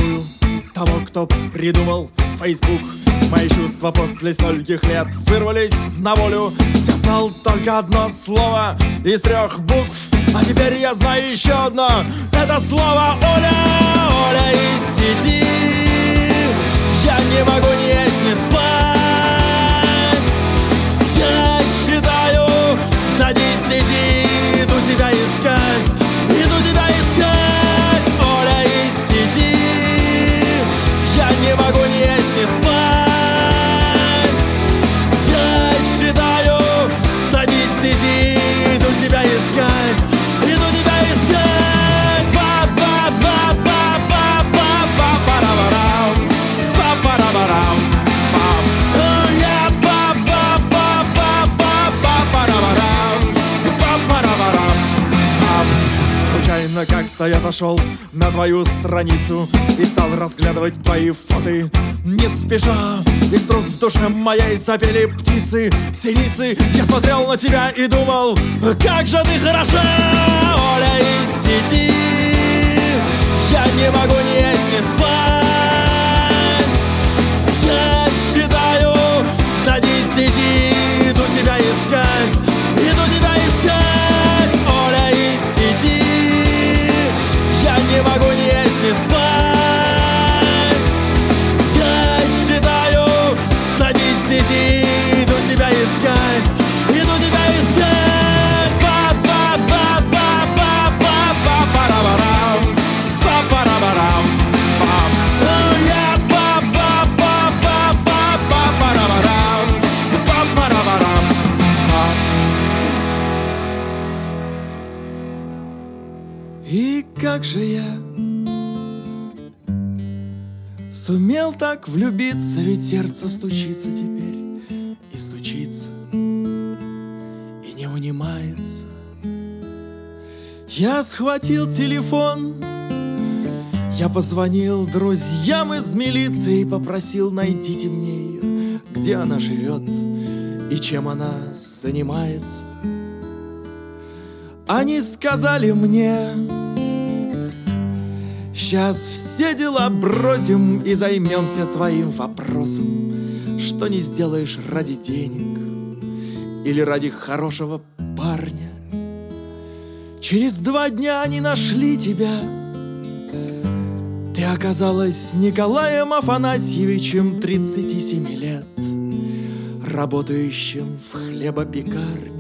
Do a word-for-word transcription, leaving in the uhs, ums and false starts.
знаю того, кто придумал Facebook. Мои чувства после стольких лет вырвались на волю. Я знал только одно слово из трех букв, а теперь я знаю еще одно. Это слово Оля, Оля, и сиди. Я не могу ни есть, ни спать. Я считаю до десяти, иду тебя искать, иду тебя искать. Оля, и сиди. Я не могу ни есть, ни спать. Я считаю до десяти, иду тебя искать, иду тебя искать. Ба-ба-ба-ба-ба-ба-ба-ба-ба-ба-барам, ба-ба-ба-барам, бам. Я ба-ба-ба-ба-ба-ба-ба-барам, ба-ба-ба-барам, бам. Случайно как-то я зашел на твою страницу и стал разглядывать твои фото не спеша. И вдруг в душе моей запели птицы, синицы. Я смотрел на тебя и думал, как же ты хороша, Оля, и сиди. Я не могу ни есть, ни спать. Я считаю до десяти, иду тебя искать, иду тебя искать. Оля, и сиди. Я не могу ни есть, ни спать. Я считаю до десяти, иду тебя искать, иду тебя искать. Ба-ба-ба-ба-ба-ба-ба-барам, ба-барам, бам. Я ба-ба-ба-ба-ба-ба-барам, ба-барам, бам. И как же я сумел так влюбиться, ведь сердце стучится теперь и стучится, и не унимается. Я схватил телефон, я позвонил друзьям из милиции и попросил: найдите мне ее, где она живет и чем она занимается. Они сказали мне: сейчас все дела бросим и займемся твоим вопросом. Что не сделаешь ради денег или ради хорошего парня. Через два дня они нашли тебя. Ты оказалась Николаем Афанасьевичем, тридцати семи лет, работающим в хлебопекарне.